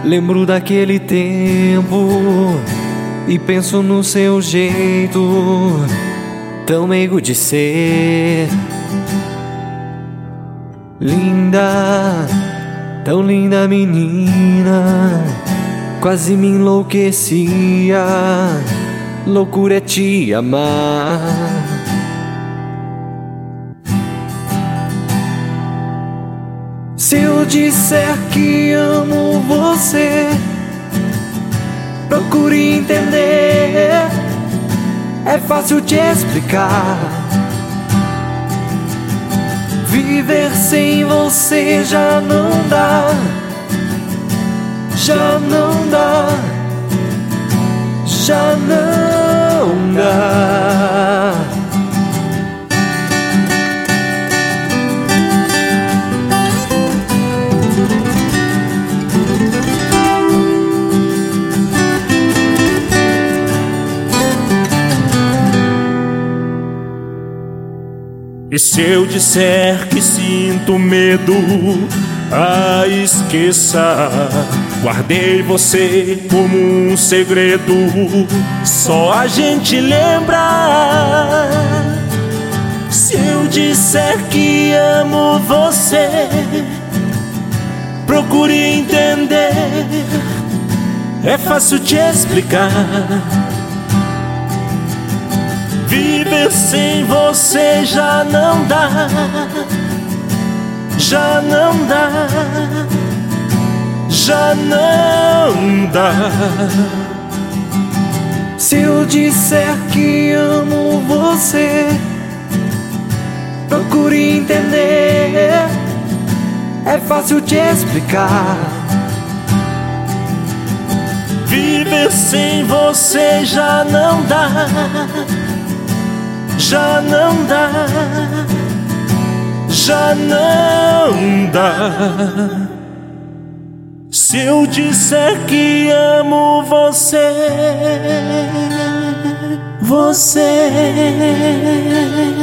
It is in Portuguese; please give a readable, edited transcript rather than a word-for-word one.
Lembro daquele tempo e penso no seu jeito tão meigo de ser. Linda, tão linda menina, quase me enlouquecia. Loucura é te amar. Se eu disser que amo você, procure entender. É fácil te explicar. Viver sem você já não dá. Já não dá. Já não dá. E se eu disser que sinto medo, esqueça. Guardei você como um segredo, só a gente lembra. Se eu disser que amo você, procure entender. É fácil te explicar. Viver sem você já não dá. Já não dá. Já não dá. Se eu disser que amo você, procure entender. É fácil te explicar. Viver sem você já não dá. Já não dá. Já não dá. Se eu disser que amo você,